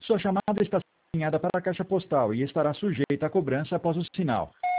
Sua chamada está encaminhada para a caixa postal e estará sujeita a cobrança após o sinal.